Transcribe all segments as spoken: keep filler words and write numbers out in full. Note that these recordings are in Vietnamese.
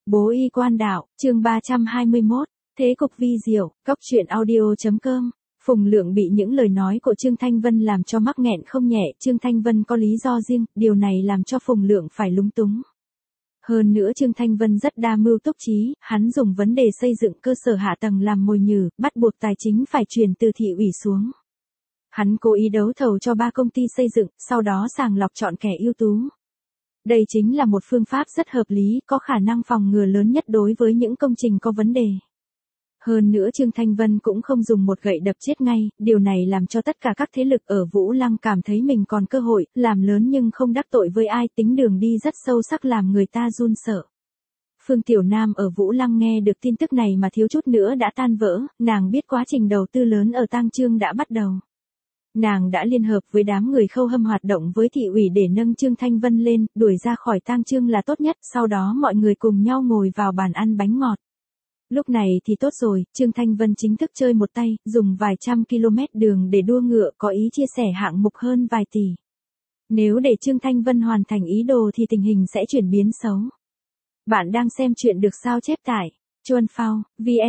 Bố y quan đạo, chương ba trăm hai mươi mốt, thế cục vi diệu, cóc truyện audio.com. Phùng Lượng bị những lời nói của Trương Thanh Vân làm cho mắc nghẹn không nhẹ, Trương Thanh Vân có lý do riêng, điều này làm cho Phùng Lượng phải lúng túng. Hơn nữa Trương Thanh Vân rất đa mưu túc trí, hắn dùng vấn đề xây dựng cơ sở hạ tầng làm mồi nhử, bắt buộc tài chính phải chuyển từ thị ủy xuống. Hắn cố ý đấu thầu cho ba công ty xây dựng, sau đó sàng lọc chọn kẻ ưu tú. Đây chính là một phương pháp rất hợp lý, có khả năng phòng ngừa lớn nhất đối với những công trình có vấn đề. Hơn nữa Trương Thanh Vân cũng không dùng một gậy đập chết ngay, điều này làm cho tất cả các thế lực ở Vũ Lăng cảm thấy mình còn cơ hội, làm lớn nhưng không đắc tội với ai, tính đường đi rất sâu sắc làm người ta run sợ. Phương Tiểu Nam ở Vũ Lăng nghe được tin tức này mà thiếu chút nữa đã tan vỡ, nàng biết quá trình đầu tư lớn ở Tang Chương đã bắt đầu. Nàng đã liên hợp với đám người Khâu Hâm hoạt động với thị ủy để nâng Trương Thanh Vân lên, đuổi ra khỏi Tang Chương là tốt nhất, sau đó mọi người cùng nhau ngồi vào bàn ăn bánh ngọt. Lúc này thì tốt rồi, Trương Thanh Vân chính thức chơi một tay, dùng vài trăm km đường để đua ngựa, có ý chia sẻ hạng mục hơn vài tỷ. Nếu để Trương Thanh Vân hoàn thành ý đồ thì tình hình sẽ chuyển biến xấu. Bạn đang xem chuyện được sao chép tại chuan phao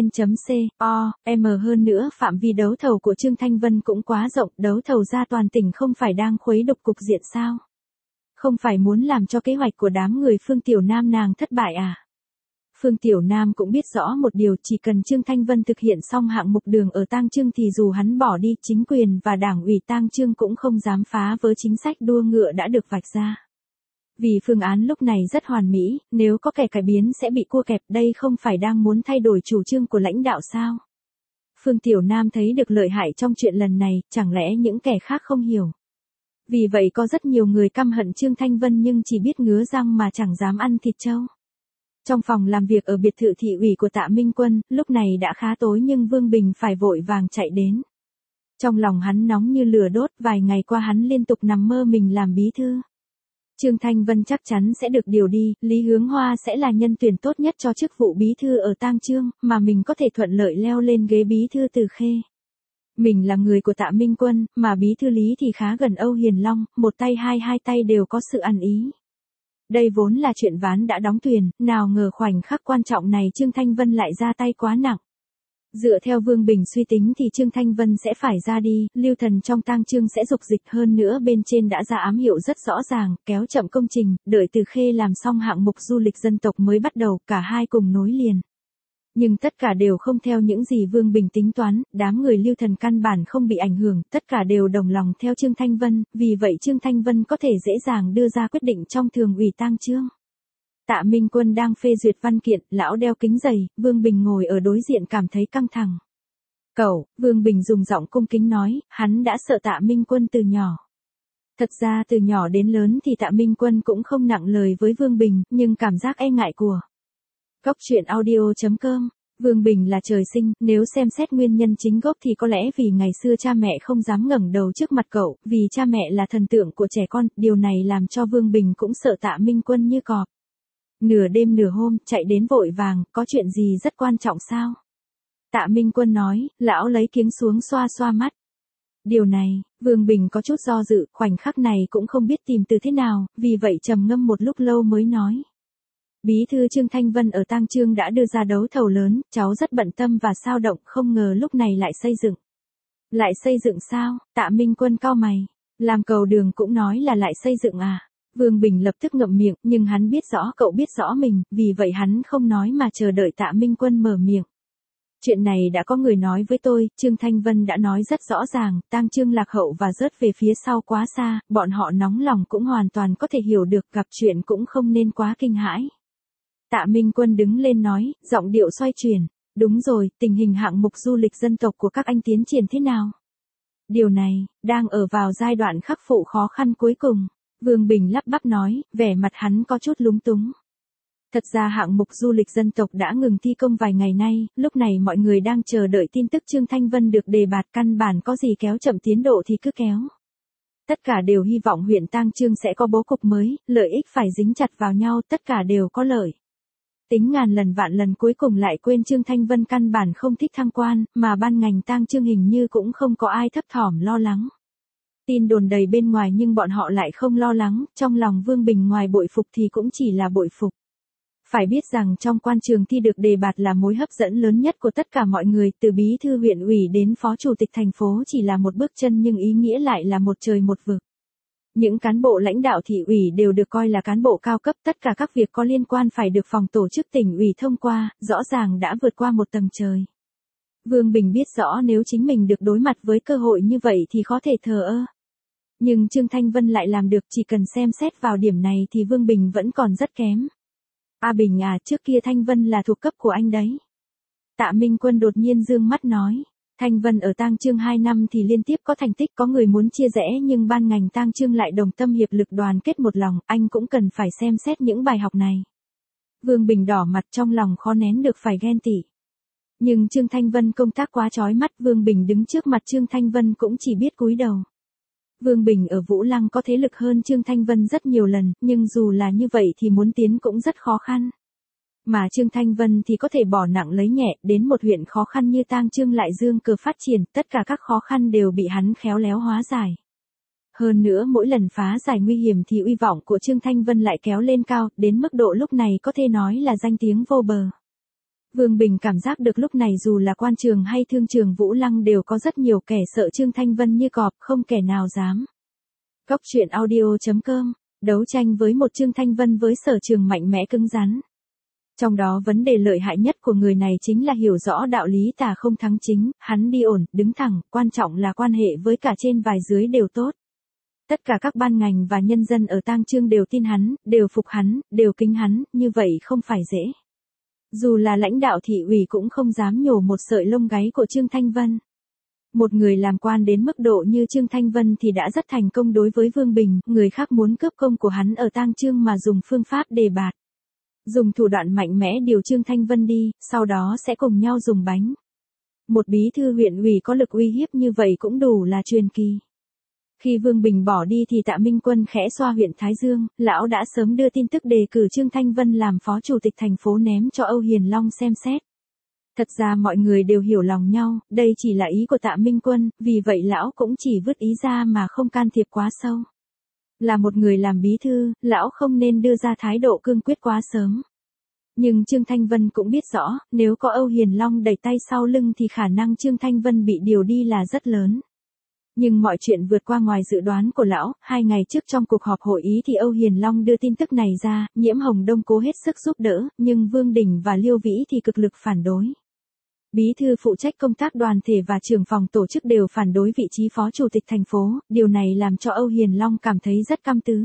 vn.com hơn nữa phạm vi đấu thầu của Trương Thanh Vân cũng quá rộng, đấu thầu ra toàn tỉnh không phải đang khuấy đục cục diện sao? Không phải muốn làm cho kế hoạch của đám người Phương Tiểu Nam nàng thất bại à? Phương Tiểu Nam cũng biết rõ một điều, chỉ cần Trương Thanh Vân thực hiện xong hạng mục đường ở Tang Chương thì dù hắn bỏ đi, chính quyền và đảng ủy Tang Chương cũng không dám phá vỡ chính sách đua ngựa đã được vạch ra. Vì phương án lúc này rất hoàn mỹ, nếu có kẻ cải biến sẽ bị cua kẹp, đây không phải đang muốn thay đổi chủ trương của lãnh đạo sao? Phương Tiểu Nam thấy được lợi hại trong chuyện lần này, chẳng lẽ những kẻ khác không hiểu? Vì vậy có rất nhiều người căm hận Trương Thanh Vân nhưng chỉ biết ngứa răng mà chẳng dám ăn thịt trâu. Trong phòng làm việc ở biệt thự thị ủy của Tạ Minh Quân, lúc này đã khá tối nhưng Vương Bình phải vội vàng chạy đến. Trong lòng hắn nóng như lửa đốt, vài ngày qua hắn liên tục nằm mơ mình làm bí thư. Trương Thanh Vân chắc chắn sẽ được điều đi, Lý Hướng Hoa sẽ là nhân tuyển tốt nhất cho chức vụ bí thư ở Tang Chương, mà mình có thể thuận lợi leo lên ghế bí thư Từ Khê. Mình là người của Tạ Minh Quân, mà bí thư Lý thì khá gần Âu Hiền Long, một tay hai hai tay đều có sự ăn ý. Đây vốn là chuyện ván đã đóng thuyền, nào ngờ khoảnh khắc quan trọng này Trương Thanh Vân lại ra tay quá nặng. Dựa theo Vương Bình suy tính thì Trương Thanh Vân sẽ phải ra đi, Lưu Thần trong Tang Chương sẽ dục dịch, hơn nữa bên trên đã ra ám hiệu rất rõ ràng, kéo chậm công trình, đợi Từ Khê làm xong hạng mục du lịch dân tộc mới bắt đầu, cả hai cùng nối liền. Nhưng tất cả đều không theo những gì Vương Bình tính toán, đám người Lưu Thần căn bản không bị ảnh hưởng, tất cả đều đồng lòng theo Trương Thanh Vân, vì vậy Trương Thanh Vân có thể dễ dàng đưa ra quyết định trong thường ủy Tang Chương. Tạ Minh Quân đang phê duyệt văn kiện, lão đeo kính dày, Vương Bình ngồi ở đối diện cảm thấy căng thẳng. Cậu, Vương Bình dùng giọng cung kính nói, hắn đã sợ Tạ Minh Quân từ nhỏ. Thật ra từ nhỏ đến lớn thì Tạ Minh Quân cũng không nặng lời với Vương Bình, nhưng cảm giác e ngại của cóc truyện audio.com. Vương Bình là trời sinh, nếu xem xét nguyên nhân chính gốc thì có lẽ vì ngày xưa cha mẹ không dám ngẩng đầu trước mặt cậu, vì cha mẹ là thần tượng của trẻ con, điều này làm cho Vương Bình cũng sợ Tạ Minh Quân như cọp. Nửa đêm nửa hôm, chạy đến vội vàng, có chuyện gì rất quan trọng sao? Tạ Minh Quân nói, lão lấy kiếng xuống xoa xoa mắt. Điều này, Vương Bình có chút do dự, khoảnh khắc này cũng không biết tìm từ thế nào, vì vậy trầm ngâm một lúc lâu mới nói. Bí thư Trương Thanh Vân ở Tang Chương đã đưa ra đấu thầu lớn, cháu rất bận tâm và sao động, không ngờ lúc này lại xây dựng. Lại xây dựng sao? Tạ Minh Quân cau mày. Làm cầu đường cũng nói là lại xây dựng à? Vương Bình lập tức ngậm miệng, nhưng hắn biết rõ cậu biết rõ mình, vì vậy hắn không nói mà chờ đợi Tạ Minh Quân mở miệng. Chuyện này đã có người nói với tôi, Trương Thanh Vân đã nói rất rõ ràng, Tang Chương lạc hậu và rớt về phía sau quá xa, bọn họ nóng lòng cũng hoàn toàn có thể hiểu được, gặp chuyện cũng không nên quá kinh hãi. Tạ Minh Quân đứng lên nói, giọng điệu xoay chuyển, đúng rồi, tình hình hạng mục du lịch dân tộc của các anh tiến triển thế nào? Điều này, đang ở vào giai đoạn khắc phục khó khăn cuối cùng. Vương Bình lắp bắp nói, vẻ mặt hắn có chút lúng túng. Thật ra hạng mục du lịch dân tộc đã ngừng thi công vài ngày nay, lúc này mọi người đang chờ đợi tin tức Trương Thanh Vân được đề bạt, căn bản có gì kéo chậm tiến độ thì cứ kéo. Tất cả đều hy vọng huyện Tang Chương sẽ có bố cục mới, lợi ích phải dính chặt vào nhau, tất cả đều có lợi. Tính ngàn lần vạn lần cuối cùng lại quên Trương Thanh Vân căn bản không thích thăng quan, mà ban ngành Tang Chương hình như cũng không có ai thấp thỏm lo lắng. Tin đồn đầy bên ngoài nhưng bọn họ lại không lo lắng, trong lòng Vương Bình ngoài bội phục thì cũng chỉ là bội phục. Phải biết rằng trong quan trường thi được đề bạt là mối hấp dẫn lớn nhất của tất cả mọi người, từ bí thư huyện ủy đến phó chủ tịch thành phố chỉ là một bước chân nhưng ý nghĩa lại là một trời một vực. Những cán bộ lãnh đạo thị ủy đều được coi là cán bộ cao cấp, tất cả các việc có liên quan phải được phòng tổ chức tỉnh ủy thông qua, rõ ràng đã vượt qua một tầng trời. Vương Bình biết rõ nếu chính mình được đối mặt với cơ hội như vậy thì có thể thờ ơ. Nhưng Trương Thanh Vân lại làm được, chỉ cần xem xét vào điểm này thì Vương Bình vẫn còn rất kém. A Bình à, trước kia Thanh Vân là thuộc cấp của anh đấy. Tạ Minh Quân đột nhiên dương mắt nói. Thanh Vân ở Tang Chương hai năm thì liên tiếp có thành tích, có người muốn chia rẽ nhưng ban ngành Tang Chương lại đồng tâm hiệp lực đoàn kết một lòng, anh cũng cần phải xem xét những bài học này. Vương Bình đỏ mặt, trong lòng khó nén được phải ghen tị. Nhưng Trương Thanh Vân công tác quá chói mắt, Vương Bình đứng trước mặt Trương Thanh Vân cũng chỉ biết cúi đầu. Vương Bình ở Vũ Lăng có thế lực hơn Trương Thanh Vân rất nhiều lần, nhưng dù là như vậy thì muốn tiến cũng rất khó khăn. Mà Trương Thanh Vân thì có thể bỏ nặng lấy nhẹ, đến một huyện khó khăn như Tang Chương lại dương cờ phát triển, tất cả các khó khăn đều bị hắn khéo léo hóa giải. Hơn nữa mỗi lần phá giải nguy hiểm thì uy vọng của Trương Thanh Vân lại kéo lên cao, đến mức độ lúc này có thể nói là danh tiếng vô bờ. Vương Bình cảm giác được lúc này dù là quan trường hay thương trường Vũ Lăng đều có rất nhiều kẻ sợ Trương Thanh Vân như cọp, không kẻ nào dám. Góc truyện audio chấm com, đấu tranh với một Trương Thanh Vân với sở trường mạnh mẽ cứng rắn. Trong đó vấn đề lợi hại nhất của người này chính là hiểu rõ đạo lý tà không thắng chính, hắn đi ổn, đứng thẳng, quan trọng là quan hệ với cả trên vài dưới đều tốt. Tất cả các ban ngành và nhân dân ở Tang Chương đều tin hắn, đều phục hắn, đều kính hắn, như vậy không phải dễ. Dù là lãnh đạo thị ủy cũng không dám nhổ một sợi lông gáy của Trương Thanh Vân. Một người làm quan đến mức độ như Trương Thanh Vân thì đã rất thành công đối với Vương Bình, người khác muốn cướp công của hắn ở Tang Chương mà dùng phương pháp đề bạt. Dùng thủ đoạn mạnh mẽ điều Trương Thanh Vân đi, sau đó sẽ cùng nhau dùng bánh. Một bí thư huyện ủy có lực uy hiếp như vậy cũng đủ là truyền kỳ. Khi Vương Bình bỏ đi thì Tạ Minh Quân khẽ xoa huyện Thái Dương, lão đã sớm đưa tin tức đề cử Trương Thanh Vân làm phó chủ tịch thành phố ném cho Âu Hiền Long xem xét. Thật ra mọi người đều hiểu lòng nhau, đây chỉ là ý của Tạ Minh Quân, vì vậy lão cũng chỉ vứt ý ra mà không can thiệp quá sâu. Là một người làm bí thư, lão không nên đưa ra thái độ cương quyết quá sớm. Nhưng Trương Thanh Vân cũng biết rõ, nếu có Âu Hiền Long đẩy tay sau lưng thì khả năng Trương Thanh Vân bị điều đi là rất lớn. Nhưng mọi chuyện vượt qua ngoài dự đoán của lão, hai ngày trước trong cuộc họp hội ý thì Âu Hiền Long đưa tin tức này ra, Nhiễm Hồng Đông cố hết sức giúp đỡ, nhưng Vương Đình và Liêu Vĩ thì cực lực phản đối. Bí thư phụ trách công tác đoàn thể và trưởng phòng tổ chức đều phản đối vị trí phó chủ tịch thành phố, điều này làm cho Âu Hiền Long cảm thấy rất căm tứ.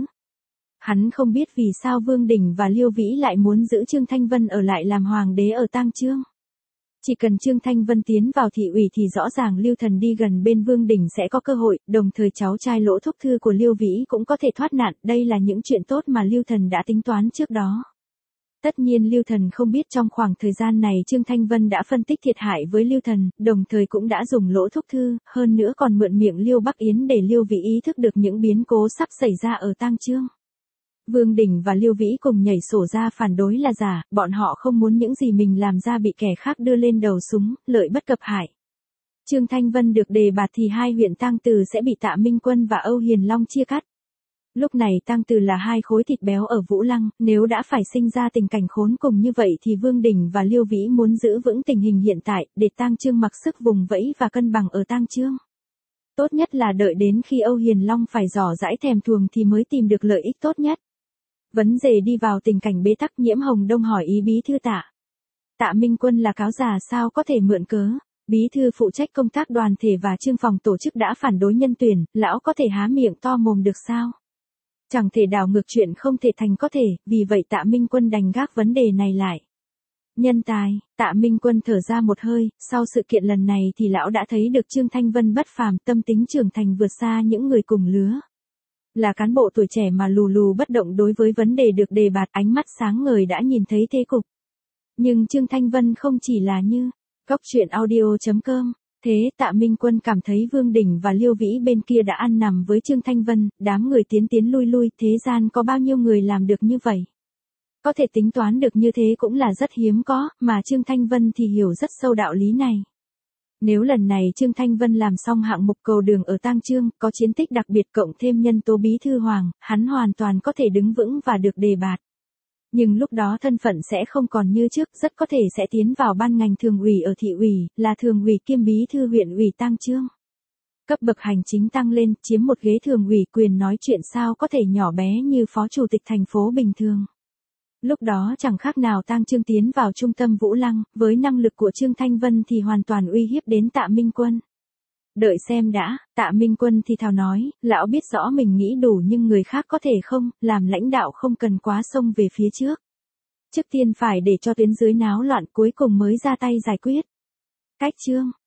Hắn không biết vì sao Vương Đình và Liêu Vĩ lại muốn giữ Trương Thanh Vân ở lại làm hoàng đế ở Tang Chương. Chỉ cần Trương Thanh Vân tiến vào thị ủy thì rõ ràng Lưu Thần đi gần bên Vương Đình sẽ có cơ hội, đồng thời cháu trai Lỗ Thúc Thư của Liêu Vĩ cũng có thể thoát nạn, đây là những chuyện tốt mà Lưu Thần đã tính toán trước đó. Tất nhiên Lưu Thần không biết trong khoảng thời gian này Trương Thanh Vân đã phân tích thiệt hại với Lưu Thần, đồng thời cũng đã dùng Lỗ Thúc Thư, hơn nữa còn mượn miệng Liêu Bắc Yến để Liêu Vĩ ý thức được những biến cố sắp xảy ra ở Tang Chương. Vương Đình và Liêu Vĩ cùng nhảy sổ ra phản đối là giả, bọn họ không muốn những gì mình làm ra bị kẻ khác đưa lên đầu súng, lợi bất cập hại. Trương Thanh Vân được đề bạt thì hai huyện Tang Từ sẽ bị Tạ Minh Quân và Âu Hiền Long chia cắt. Lúc này Tang Từ là hai khối thịt béo ở Vũ Lăng, nếu đã phải sinh ra tình cảnh khốn cùng như vậy thì Vương Đình và Liêu Vĩ muốn giữ vững tình hình hiện tại, để Tang Chương mặc sức vùng vẫy và cân bằng ở Tang Chương. Tốt nhất là đợi đến khi Âu Hiền Long phải dò dãi thèm thuồng thì mới tìm được lợi ích tốt nhất. Vấn đề đi vào tình cảnh bế tắc, Nhiễm Hồng Đông hỏi ý bí thư Tạ. Tạ Minh Quân là cáo già sao có thể mượn cớ, bí thư phụ trách công tác đoàn thể và chương phòng tổ chức đã phản đối nhân tuyển, lão có thể há miệng to mồm được sao? Chẳng thể đảo ngược chuyện không thể thành có thể, vì vậy Tạ Minh Quân đành gác vấn đề này lại. Nhân tài, Tạ Minh Quân thở ra một hơi, sau sự kiện lần này thì lão đã thấy được Trương Thanh Vân bất phàm, tâm tính trưởng thành vượt xa những người cùng lứa. Là cán bộ tuổi trẻ mà lù lù bất động đối với vấn đề được đề bạt, ánh mắt sáng ngời đã nhìn thấy thế cục. Nhưng Trương Thanh Vân không chỉ là như, góc truyện audio chấm com. Thế Tạ Minh Quân cảm thấy Vương Đình và Liêu Vĩ bên kia đã ăn nằm với Trương Thanh Vân, đám người tiến tiến lui lui, thế gian có bao nhiêu người làm được như vậy. Có thể tính toán được như thế cũng là rất hiếm có, mà Trương Thanh Vân thì hiểu rất sâu đạo lý này. Nếu lần này Trương Thanh Vân làm xong hạng mục cầu đường ở Tang Chương, có chiến tích đặc biệt cộng thêm nhân tố bí thư Hoàng, hắn hoàn toàn có thể đứng vững và được đề bạt. Nhưng lúc đó thân phận sẽ không còn như trước, rất có thể sẽ tiến vào ban ngành thường ủy ở thị ủy, là thường ủy kiêm bí thư huyện ủy Tang Chương. Cấp bậc hành chính tăng lên, chiếm một ghế thường ủy, quyền nói chuyện sao có thể nhỏ bé như phó chủ tịch thành phố bình thường. Lúc đó chẳng khác nào Tang Chương tiến vào trung tâm Vũ Lăng, với năng lực của Trương Thanh Vân thì hoàn toàn uy hiếp đến Tạ Minh Quân. Đợi xem đã, Tạ Minh Quân thì thào nói, lão biết rõ mình nghĩ đủ nhưng người khác có thể không, làm lãnh đạo không cần quá xông về phía trước. Trước tiên phải để cho tuyến dưới náo loạn cuối cùng mới ra tay giải quyết. Cách Trương